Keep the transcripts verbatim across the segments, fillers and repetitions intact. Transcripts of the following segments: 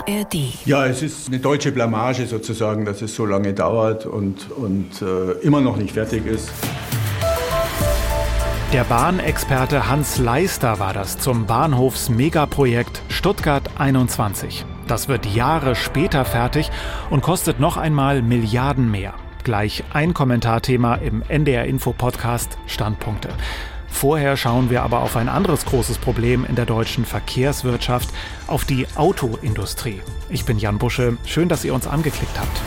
R D. Ja, es ist eine deutsche Blamage sozusagen, dass es so lange dauert und, und äh, immer noch nicht fertig ist. Der Bahnexperte Hans Leister war das zum Bahnhofs-Megaprojekt Stuttgart einundzwanzig. Das wird Jahre später fertig und kostet noch einmal Milliarden mehr. Gleich ein Kommentarthema im N D R-Info-Podcast Standpunkte. Vorher schauen wir aber auf ein anderes großes Problem in der deutschen Verkehrswirtschaft, auf die Autoindustrie. Ich bin Jan Busche, schön, dass ihr uns angeklickt habt.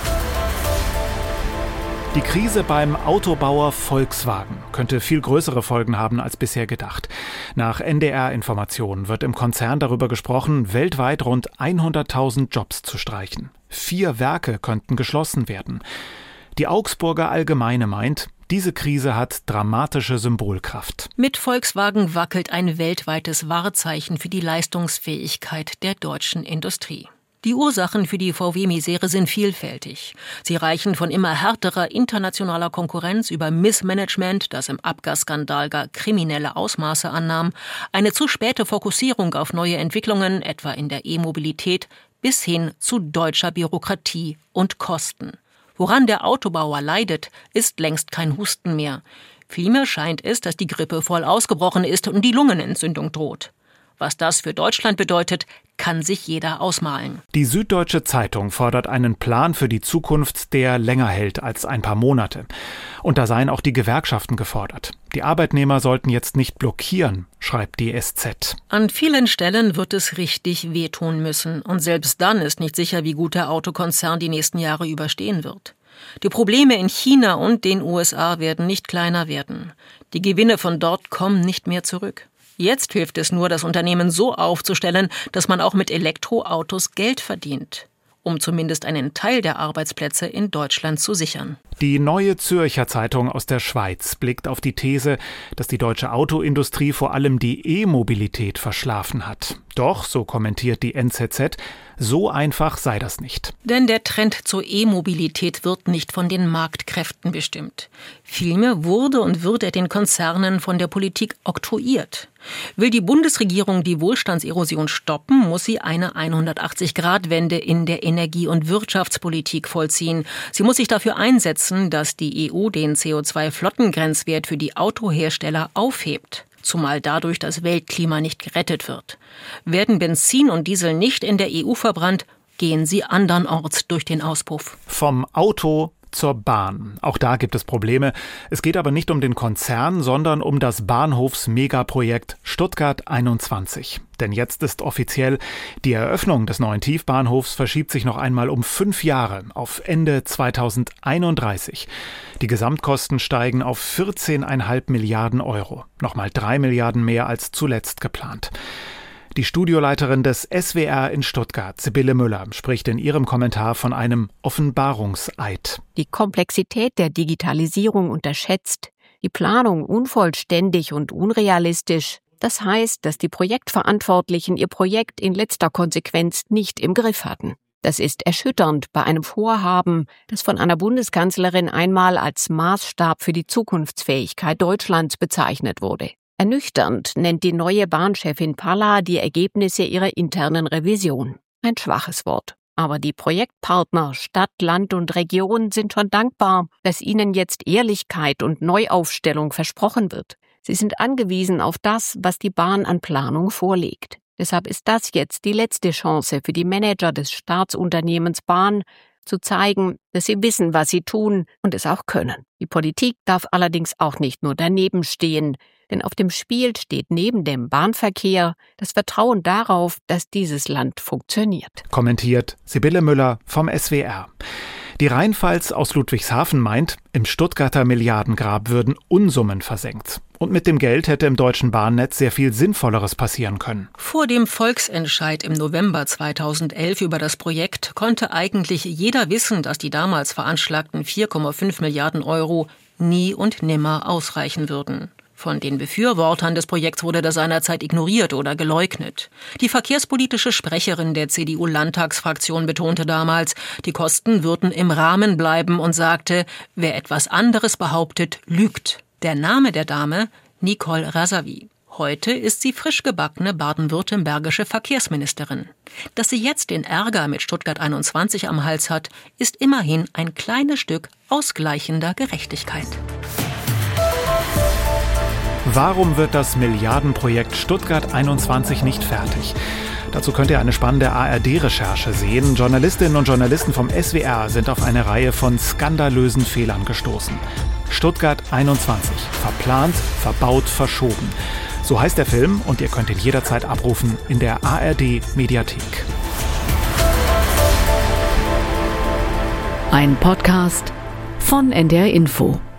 Die Krise beim Autobauer Volkswagen könnte viel größere Folgen haben als bisher gedacht. Nach N D R-Informationen wird im Konzern darüber gesprochen, weltweit rund hunderttausend Jobs zu streichen. Vier Werke könnten geschlossen werden. Die Augsburger Allgemeine meint, diese Krise hat dramatische Symbolkraft. Mit Volkswagen wackelt ein weltweites Wahrzeichen für die Leistungsfähigkeit der deutschen Industrie. Die Ursachen für die V W-Misere sind vielfältig. Sie reichen von immer härterer internationaler Konkurrenz über Missmanagement, das im Abgasskandal gar kriminelle Ausmaße annahm, eine zu späte Fokussierung auf neue Entwicklungen, etwa in der E-Mobilität, bis hin zu deutscher Bürokratie und Kosten. Woran der Autobauer leidet, ist längst kein Husten mehr. Vielmehr scheint es, dass die Grippe voll ausgebrochen ist und die Lungenentzündung droht. Was das für Deutschland bedeutet, kann sich jeder ausmalen. Die Süddeutsche Zeitung fordert einen Plan für die Zukunft, der länger hält als ein paar Monate. Und da seien auch die Gewerkschaften gefordert. Die Arbeitnehmer sollten jetzt nicht blockieren, schreibt die S Z. An vielen Stellen wird es richtig wehtun müssen. Und selbst dann ist nicht sicher, wie gut der Autokonzern die nächsten Jahre überstehen wird. Die Probleme in China und den U S A werden nicht kleiner werden. Die Gewinne von dort kommen nicht mehr zurück. Jetzt hilft es nur, das Unternehmen so aufzustellen, dass man auch mit Elektroautos Geld verdient, um zumindest einen Teil der Arbeitsplätze in Deutschland zu sichern. Die Neue Zürcher Zeitung aus der Schweiz blickt auf die These, dass die deutsche Autoindustrie vor allem die E-Mobilität verschlafen hat. Doch, so kommentiert die N Z Z, so einfach sei das nicht. Denn der Trend zur E-Mobilität wird nicht von den Marktkräften bestimmt. Vielmehr wurde und wird er den Konzernen von der Politik oktroyiert. Will die Bundesregierung die Wohlstandserosion stoppen, muss sie eine hundertachtzig-Grad-Wende in der Energie- und Wirtschaftspolitik vollziehen. Sie muss sich dafür einsetzen, dass die E U den C O zwei Flottengrenzwert für die Autohersteller aufhebt. Zumal dadurch das Weltklima nicht gerettet wird. Werden Benzin und Diesel nicht in der E U verbrannt, gehen sie andernorts durch den Auspuff. Vom Auto zur Bahn. Auch da gibt es Probleme. Es geht aber nicht um den Konzern, sondern um das Bahnhofs-Megaprojekt Stuttgart einundzwanzig. Denn jetzt ist offiziell, die Eröffnung des neuen Tiefbahnhofs verschiebt sich noch einmal um fünf Jahre auf Ende zweitausendeinunddreißig. Die Gesamtkosten steigen auf vierzehn Komma fünf Milliarden Euro. Nochmal drei Milliarden mehr als zuletzt geplant. Die Studioleiterin des S W R in Stuttgart, Sibylle Müller, spricht in ihrem Kommentar von einem Offenbarungseid. Die Komplexität der Digitalisierung unterschätzt, die Planung unvollständig und unrealistisch. Das heißt, dass die Projektverantwortlichen ihr Projekt in letzter Konsequenz nicht im Griff hatten. Das ist erschütternd bei einem Vorhaben, das von einer Bundeskanzlerin einmal als Maßstab für die Zukunftsfähigkeit Deutschlands bezeichnet wurde. Ernüchternd nennt die neue Bahnchefin Palla die Ergebnisse ihrer internen Revision. Ein schwaches Wort. Aber die Projektpartner Stadt, Land und Region sind schon dankbar, dass ihnen jetzt Ehrlichkeit und Neuaufstellung versprochen wird. Sie sind angewiesen auf das, was die Bahn an Planung vorlegt. Deshalb ist das jetzt die letzte Chance für die Manager des Staatsunternehmens Bahn, zu zeigen, dass sie wissen, was sie tun und es auch können. Die Politik darf allerdings auch nicht nur daneben stehen, denn auf dem Spiel steht neben dem Bahnverkehr das Vertrauen darauf, dass dieses Land funktioniert. Kommentiert Sibylle Müller vom S W R. Die Rheinpfalz aus Ludwigshafen meint, im Stuttgarter Milliardengrab würden Unsummen versenkt. Und mit dem Geld hätte im deutschen Bahnnetz sehr viel Sinnvolleres passieren können. Vor dem Volksentscheid im November zweitausendelf über das Projekt konnte eigentlich jeder wissen, dass die damals veranschlagten vier Komma fünf Milliarden Euro nie und nimmer ausreichen würden. Von den Befürwortern des Projekts wurde das seinerzeit ignoriert oder geleugnet. Die verkehrspolitische Sprecherin der C D U-Landtagsfraktion betonte damals, die Kosten würden im Rahmen bleiben und sagte, wer etwas anderes behauptet, lügt. Der Name der Dame? Nicole Razavi. Heute ist sie frisch gebackene baden-württembergische Verkehrsministerin. Dass sie jetzt den Ärger mit Stuttgart einundzwanzig am Hals hat, ist immerhin ein kleines Stück ausgleichender Gerechtigkeit. Warum wird das Milliardenprojekt Stuttgart einundzwanzig nicht fertig? Dazu könnt ihr eine spannende A R D-Recherche sehen. Journalistinnen und Journalisten vom S W R sind auf eine Reihe von skandalösen Fehlern gestoßen. Stuttgart einundzwanzig. Verplant, verbaut, verschoben. So heißt der Film und ihr könnt ihn jederzeit abrufen in der A R D-Mediathek. Ein Podcast von N D R Info.